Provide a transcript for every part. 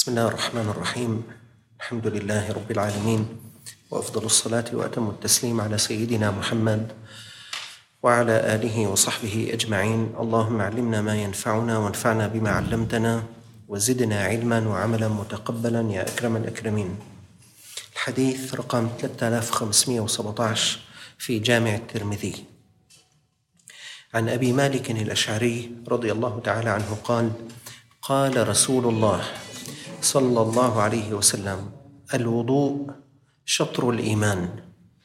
بسم الله الرحمن الرحيم. الحمد لله رب العالمين، وأفضل الصلاة وأتم التسليم على سيدنا محمد وعلى آله وصحبه أجمعين. اللهم علمنا ما ينفعنا وانفعنا بما علمتنا وزدنا علما وعملا متقبلا يا أكرم الأكرمين. الحديث رقم 3517 في جامع الترمذي عن أبي مالك الأشعري رضي الله تعالى عنه قال: قال رسول الله صلى الله عليه وسلم: الوضوء شطر الإيمان،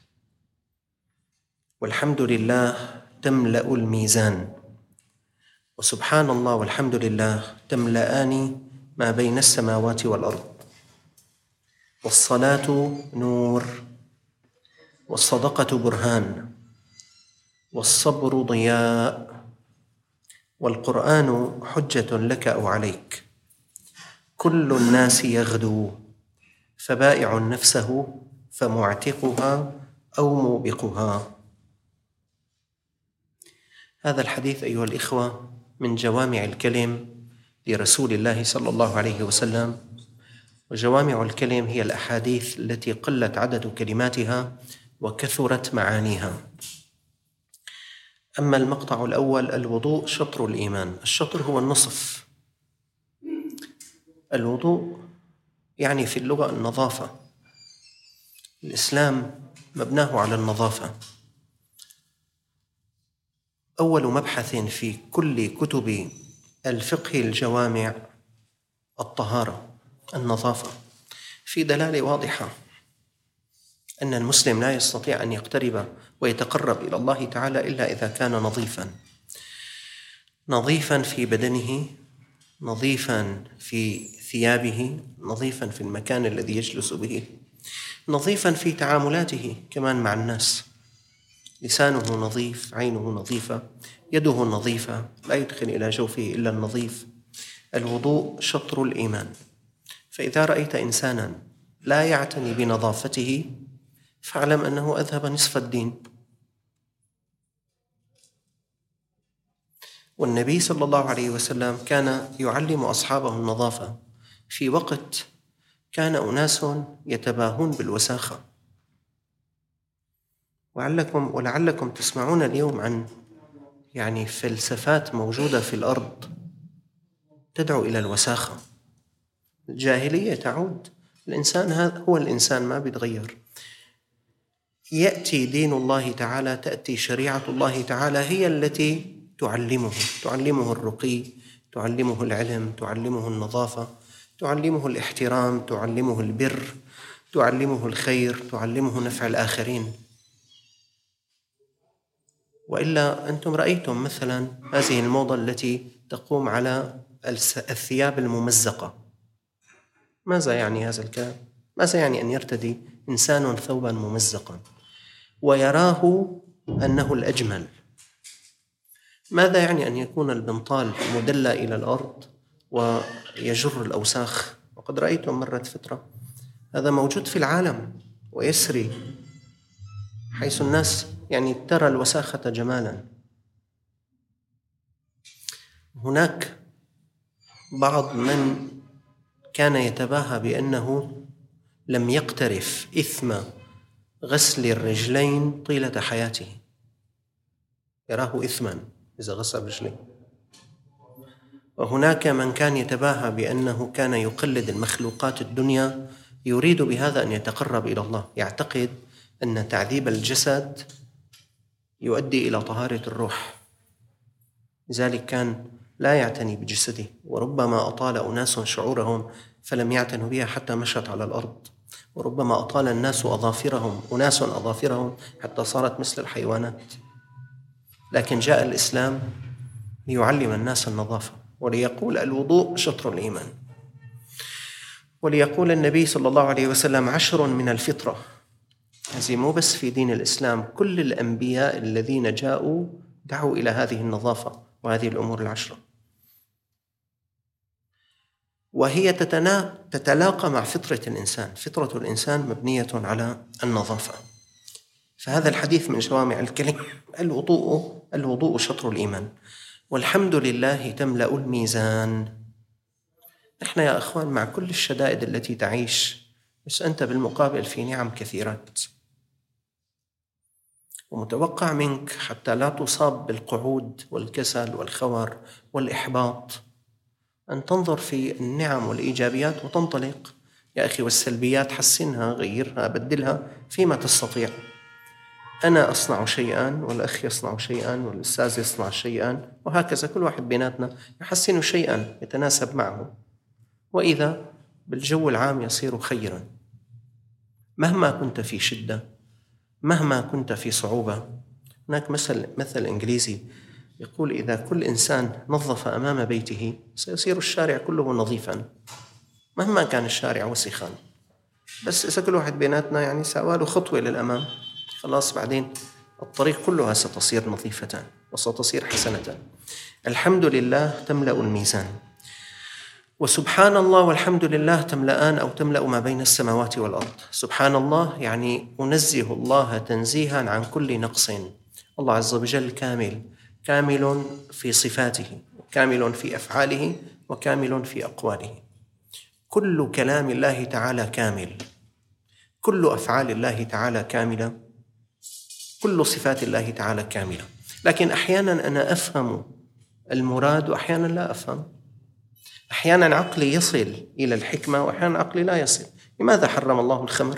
والحمد لله تملأ الميزان، وسبحان الله والحمد لله تملأان ما بين السماوات والأرض، والصلاة نور، والصدقة برهان، والصبر ضياء، والقرآن حجة لك أو عليك، كل الناس يغدو، فبائع نفسه فمعتقها أو موبقها. هذا الحديث أيها الإخوة من جوامع الكلم لرسول الله صلى الله عليه وسلم، وجوامع الكلم هي الأحاديث التي قلت عدد كلماتها وكثرت معانيها. أما المقطع الأول: الوضوء شطر الإيمان، الشطر هو النصف. الوضوء يعني في اللغة النظافة، الإسلام مبناه على النظافة. أول مبحث في كل كتب الفقه الجوامع الطهارة، النظافة، في دلالة واضحة أن المسلم لا يستطيع أن يقترب ويتقرب إلى الله تعالى إلا إذا كان نظيفاً في بدنه، نظيفاً في ثيابه، نظيفاً في المكان الذي يجلس به، نظيفاً في تعاملاته كمان مع الناس، لسانه نظيف، عينه نظيفة، يده نظيفة، لا يدخل إلى جوفه إلا النظيف. الوضوء شطر الإيمان، فإذا رأيت إنساناً لا يعتني بنظافته فاعلم أنه أذهب نصف الدين. والنبي صلى الله عليه وسلم كان يعلم أصحابه النظافة في وقت كان أناس يتباهون بالوساخة. ولعلكم تسمعون اليوم عن فلسفات موجودة في الأرض تدعو إلى الوساخة. الجاهلية تعود، الإنسان هذا هو الإنسان، ما بيتغير. يأتي دين الله تعالى، تأتي شريعة الله تعالى هي التي تعلمه الرقي، تعلمه العلم، تعلمه النظافة، تعلمه الاحترام، تعلمه البر، تعلمه الخير، تعلمه نفع الآخرين. وإلا أنتم رأيتم مثلا هذه الموضة التي تقوم على الثياب الممزقة. ماذا يعني هذا الكلام؟ ماذا يعني أن يرتدي إنسان ثوبا ممزقا ويراه أنه الأجمل؟ ماذا يعني أن يكون البنطال مدلى إلى الأرض ويجر الأوساخ؟ وقد رأيتم مرة فترة هذا موجود في العالم ويسري، حيث الناس ترى الوساخة جمالا. هناك بعض من كان يتباهى بأنه لم يقترف إثم غسل الرجلين طيلة حياته، يراه إثما إذا غسل رجليه. وهناك من كان يتباهى بأنه كان يقلد المخلوقات الدنيا، يريد بهذا أن يتقرب إلى الله، يعتقد أن تعذيب الجسد يؤدي إلى طهارة الروح، لذلك كان لا يعتني بجسده. وربما أطال أناس شعورهم فلم يعتنوا بها حتى مشت على الأرض، وربما أطال أناس أظافرهم حتى صارت مثل الحيوانات. لكن جاء الإسلام ليعلم الناس النظافة، وليقول الوضوء شطر الإيمان، وليقول النبي صلى الله عليه وسلم 10 من الفطرة. هذه مو بس في دين الإسلام، كل الأنبياء الذين جاءوا دعوا إلى هذه النظافة وهذه الأمور 10، وهي تتلاقى مع فطرة الإنسان. فطرة الإنسان مبنية على النظافة. فهذا الحديث من جوامع الكلم: الوضوء شطر الإيمان، والحمد لله تملأ الميزان. نحن يا أخوان مع كل الشدائد التي تعيش، بس أنت بالمقابل في نعم كثيرات، ومتوقع منك حتى لا تصاب بالقعود والكسل والخور والإحباط أن تنظر في النعم والإيجابيات وتنطلق. يا أخي، والسلبيات حسنها، غيرها، بدلها فيما تستطيع. أنا أصنع شيئا، والأخ يصنع شيئا، والأستاذ يصنع شيئا، وهكذا كل واحد بيناتنا يحسن شيئا يتناسب معه، وإذا بالجو العام يصير خيرا. مهما كنت في شدة، مهما كنت في صعوبة، هناك مثل إنجليزي يقول: إذا كل إنسان نظف أمام بيته سيصير الشارع كله نظيفا، مهما كان الشارع وسخا. بس إذا كل واحد بيناتنا يعني سأواله خطوة للأمام، خلاص بعدين الطريق كلها ستصير نظيفة وستصير حسنة. الحمد لله تملأ الميزان، وسبحان الله والحمد لله تملأان أو تملأ ما بين السماوات والأرض. سبحان الله يعني أنزه الله تنزيها عن كل نقص. الله عز وجل كامل في صفاته، كامل في أفعاله، وكامل في أقواله. كل كلام الله تعالى كامل، كل أفعال الله تعالى كاملة، كل صفات الله تعالى كاملة. لكن أحيانا أنا أفهم المراد وأحيانا لا أفهم. أحيانا عقلي يصل إلى الحكمة وأحيانا عقلي لا يصل. لماذا حرم الله الخمر؟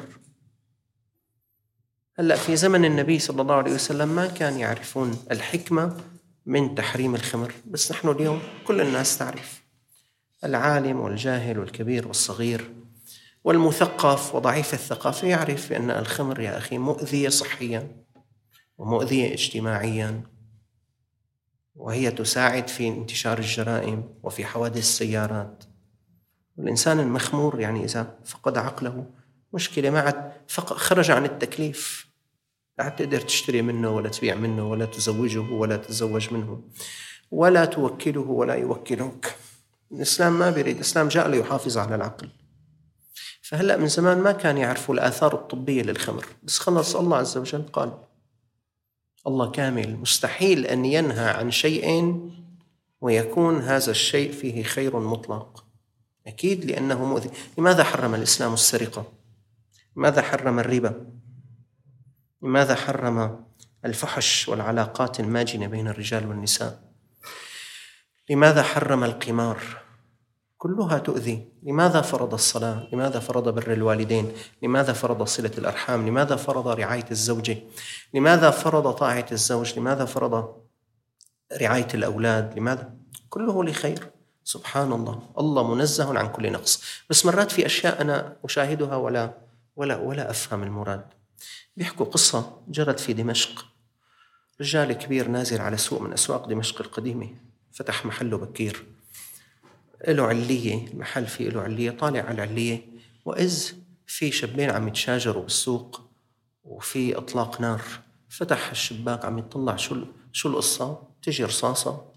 هلأ في زمن النبي صلى الله عليه وسلم ما كان يعرفون الحكمة من تحريم الخمر، بس نحن اليوم كل الناس تعرف، العالم والجاهل والكبير والصغير والمثقف وضعيف الثقافة يعرف بأن الخمر يا أخي مؤذية صحيا ومؤذية اجتماعيا، وهي تساعد في انتشار الجرائم وفي حوادث السيارات. والإنسان المخمور يعني إذا فقد عقله مشكلة، ما عاد خرج عن التكليف، لا عاد تقدر تشتري منه ولا تبيع منه ولا تزوجه ولا تتزوج منه ولا توكله ولا يوكلك. الإسلام ما بيريد، الإسلام جاء ليحافظ على العقل. فهلأ من زمان ما كان يعرفوا الآثار الطبية للخمر، بس خلص الله عز وجل قال. الله كامل، مستحيل أن ينهى عن شيء ويكون هذا الشيء فيه خير مطلق، أكيد لأنه مؤذي. لماذا حرم الإسلام السرقة؟ لماذا حرم الربا؟ لماذا حرم الفحش والعلاقات الماجنة بين الرجال والنساء؟ لماذا حرم القمار؟ كلها تؤذي. لماذا فرض الصلاة؟ لماذا فرض بر الوالدين؟ لماذا فرض صلة الأرحام؟ لماذا فرض رعاية الزوجة؟ لماذا فرض طاعة الزوج؟ لماذا فرض رعاية الأولاد؟ لماذا؟ كله لخير. سبحان الله، الله منزه عن كل نقص. بس مرات في أشياء أنا أشاهدها ولا أفهم المراد. بيحكوا قصة جرت في دمشق. رجال كبير نازل على سوق من أسواق دمشق القديمة، فتح محله بكير، له علية، المحل فيه له علية، طالع على العلية وإذ في شبين عم يتشاجروا بالسوق وفي إطلاق نار. فتح الشباك عم يطلع شو القصة. تجي رصاصة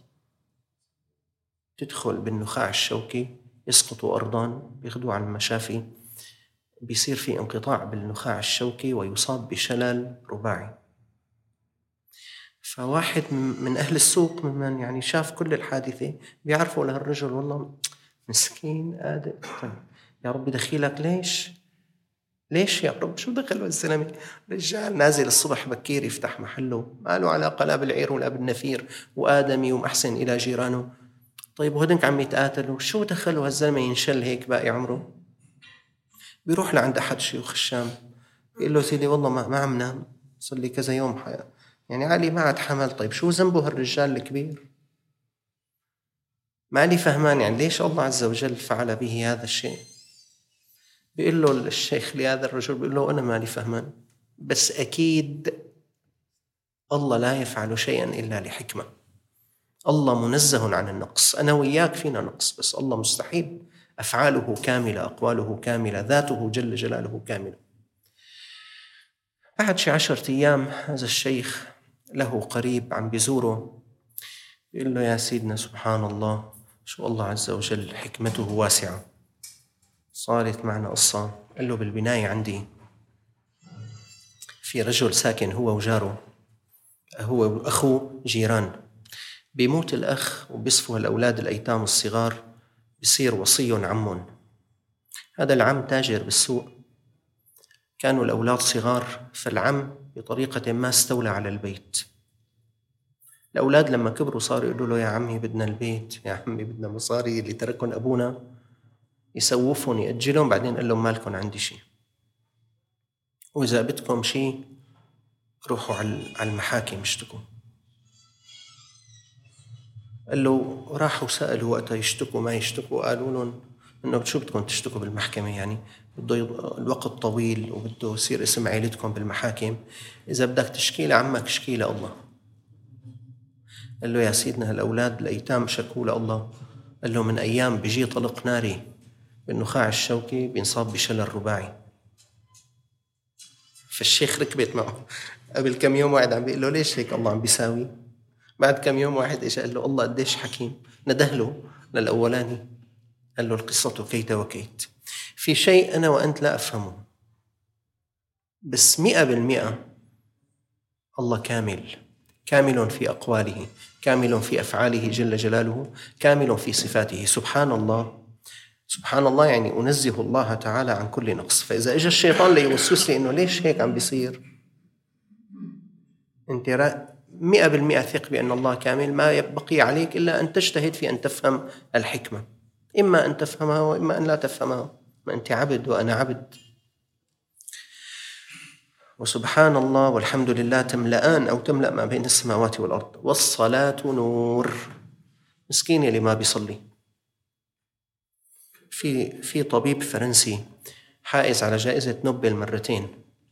تدخل بالنخاع الشوكي، يسقطوا أرضاً، بياخدوه على المشافي، بيصير في انقطاع بالنخاع الشوكي ويصاب بشلل رباعي. فواحد من أهل السوق ممن يعني شاف كل الحادثة بيعرفوا لهالرجل والله مسكين قادر. طيب يا رب دخيلك، ليش يا رب، شو دخل الزلمة؟ رجال نازل الصبح بكير يفتح محله، ما له علاقة لا بالعير ولا بالنفير، وآدمي ومحسن إلى جيرانه. طيب وهدنك عم يتقاتلوا، شو دخلوا هالزلمة ينشل هيك باقي عمره؟ بيروح لعند أحد شيوخ الشام بيقول له: سيدي والله ما عم نام، صار لي كذا يوم يعني علي ما عاد حمل. طيب شو ذنبه هالرجال الكبير؟ ما لي فهمان يعني ليش الله عز وجل فعل به هذا الشيء. بيقول له الشيخ لهذا الرجل، بيقول له: أنا ما لي فهمان، بس أكيد الله لا يفعل شيئا إلا لحكمة. الله منزه عن النقص، أنا وياك فينا نقص، بس الله مستحيل. أفعاله كاملة، أقواله كاملة، ذاته جل جلاله كاملة. بعد 10 أيام هذا الشيخ له قريب عم بيزوره، بيقول له: يا سيدنا سبحان الله، شو الله عز وجل حكمته واسعة، صارت معنا قصة. قال له: بالبناية عندي في رجل ساكن هو وجاره، هو وأخوه جيران، بيموت الأخ وبيصفوا الأولاد الأيتام الصغار بصير وصي عم. هذا العم تاجر بالسوق، كانوا الأولاد صغار، فالعم بطريقة ما استولى على البيت. الأولاد لما كبروا صاروا يقولوا له: يا عمي بدنا البيت، يا عمي بدنا مصاري اللي تركهم أبونا، يسوفهم يأجلهم، بعدين قال لهم: مالكم عندي شيء، وإذا بدكم شيء روحوا على المحاكم اشتكوا. قال له: راحوا سألوا وقتها يشتكوا ما يشتكوا، قالوا لهم إنه شو بدكم تشتكوا بالمحكمة، يعني بده الوقت طويل وبده يصير اسم عائلتكم بالمحاكم، إذا بدك تشكي لعمك اشكي لله. قال له: يا سيدنا الأولاد الأيتام شكوا لله. قال له: من أيام بيجي طلق ناري بالنخاع الشوكي بينصاب بشلل رباعي. فالشيخ ركبت معه. قبل كم يوم واحد عم بيقول له: ليش هيك الله عم بيساوي؟ بعد كم يوم واحد اجى قال له: الله قديش حكيم، ندهله للأولاني قال له: القصة كيت وكيت. في شيء أنا وأنت لا أفهمه، بس 100% الله كامل في أقواله، كامل في أفعاله جل جلاله، كامل في صفاته. سبحان الله، يعني أنزه الله تعالى عن كل نقص. فإذا إجا الشيطان ليوسوس لي إنه ليش هيك عم بيصير، أنت 100% ثق بأن الله كامل، ما يبقي عليك إلا أن تجتهد في أن تفهم الحكمة، إما أن تفهمها وإما أن لا تفهمها، ما أنت عبد وأنا عبد. وسبحان الله والحمد لله تملأان أو تملأ ما بين السماوات والأرض. والصلاة نور. مسكين اللي ما بيصلي. في طبيب فرنسي حائز على جائزة نوبل مرتين،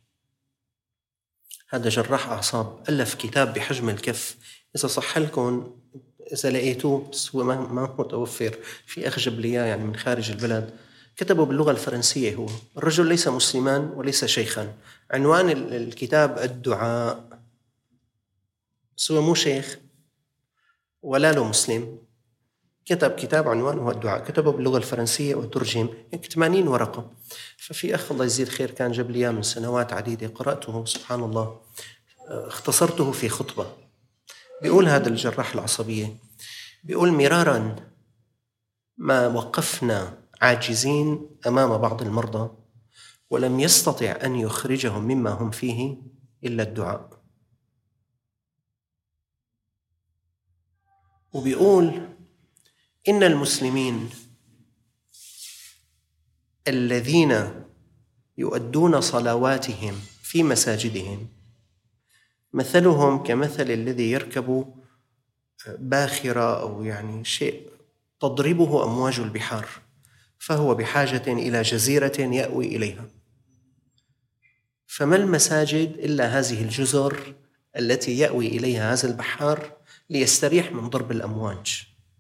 هذا جراح أعصاب، ألف كتاب بحجم الكف، إذا صح لكم إذا لقيتوه، بس هو ما متوفر، في أخجب لي يعني من خارج البلد، كتبه باللغة الفرنسية. هو الرجل ليس مسلما وليس شيخا، عنوان الكتاب الدعاء، بس هو مو شيخ ولا له مسلم، كتب كتاب عنوانه الدعاء، كتبه باللغة الفرنسية وترجم 80 ورقة. ففي أخ الله يزيد خير كان جاب لي من سنوات عديدة، قرأته سبحان الله، اختصرته في خطبة. بيقول هذا الجراح العصبية، بيقول: مرارا ما وقفنا عاجزين أمام بعض المرضى ولم يستطع أن يخرجهم مما هم فيه إلا الدعاء. وبيقول: إن المسلمين الذين يؤدون صلواتهم في مساجدهم مثلهم كمثل الذي يركب باخرة أو يعني شيء تضربه أمواج البحار، فهو بحاجة إلى جزيرة يأوي إليها. فما المساجد إلا هذه الجزر التي يأوي إليها هذا البحار ليستريح من ضرب الأمواج.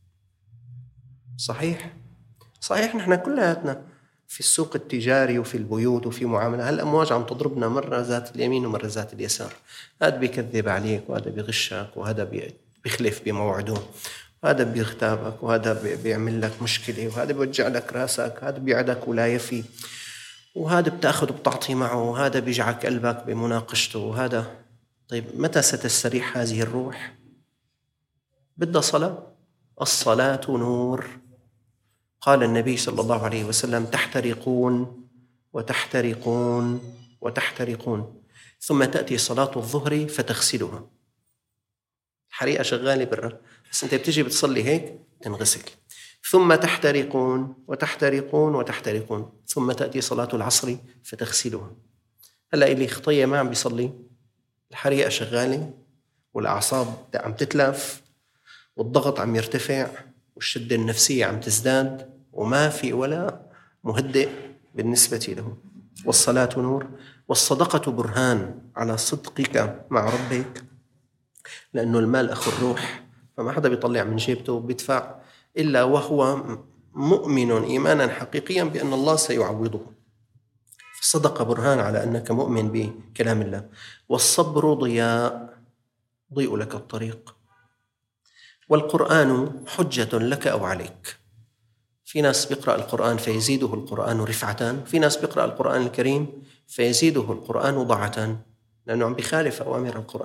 صحيح نحن كلنا في السوق التجاري وفي البيوت وفي معاملة، هالأمواج عم تضربنا مرة ذات اليمين ومرة ذات اليسار، هذا بيكذب عليك وهذا بيغشك وهذا بيخلف بموعده وهذا بيغتابك وهذا بيعمل لك مشكلة وهذا بيوجع لك راسك، هذا بيعدك ولا يفي، وهذا بتأخذ وبتعطي معه، وهذا بيجعك قلبك بمناقشته، وهذا. طيب متى ستستريح هذه الروح؟ بدها صلاة. الصلاة نور. قال النبي صلى الله عليه وسلم: تحترقون وتحترقون وتحترقون، ثم تأتي صلاة الظهر فتغسلها. حريقة شغالة برا، بس أنت بتجي بتصلي هيك تنغسل. ثم تحترقون وتحترقون وتحترقون، ثم تأتي صلاة العصر فتغسلها. هلأ اللي خطية ما عم بيصلي، الحريقة شغالة والأعصاب عم تتلف والضغط عم يرتفع والشدة النفسية عم تزداد وما في ولا مهدئ بالنسبة له. والصلاة نور. والصدقة برهان على صدقك مع ربك، لأنه المال أخو الروح، فما حدا بيطلع من جيبته وبيدفع إلا وهو مؤمن إيمانا حقيقيا بأن الله سيعوضه. الصدقة برهان على أنك مؤمن بكلام الله. والصبر ضياء، ضيء لك الطريق. والقرآن حجة لك أو عليك. في ناس بيقرأ القرآن فيزيده القرآن رفعة، في ناس بيقرأ القرآن الكريم فيزيده القرآن ضعة، لأنه عم بيخالف أوامر القرآن.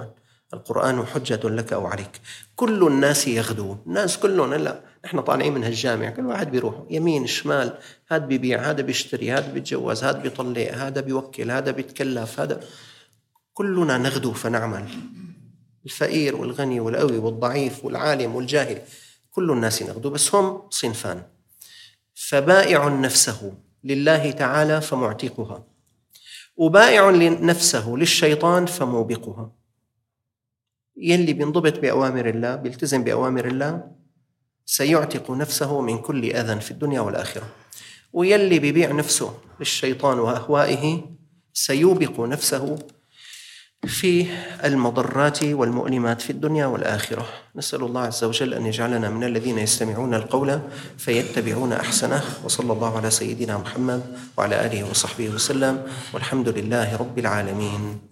القرآن حجة لك أو عليك. كل الناس يغدو، الناس كلهم لا إحنا طالعين من هالجامع كل واحد بيروح يمين شمال، هذا بيبيع، هذا بيشتري، هذا بيتجوز، هذا بيطلق، هذا بيوكل، هذا بيتكلف، هذا كلنا نغدو فنعمل. الفقير والغني والقوي والضعيف والعالم والجاهل، كل الناس نغدو، بس هم صنفان: فبائع نفسه لله تعالى فمعتقها، وبائع نفسه للشيطان فموبقها. يلي بينضبط بأوامر الله بيلتزم بأوامر الله سيعتق نفسه من كل أذى في الدنيا والآخرة، ويلي بيبيع نفسه للشيطان وأهوائه سيوبق نفسه في المضرات والمؤلمات في الدنيا والآخرة. نسأل الله عز وجل أن يجعلنا من الذين يستمعون القول فيتبعون أحسنه، وصلى الله على سيدنا محمد وعلى آله وصحبه وسلم، والحمد لله رب العالمين.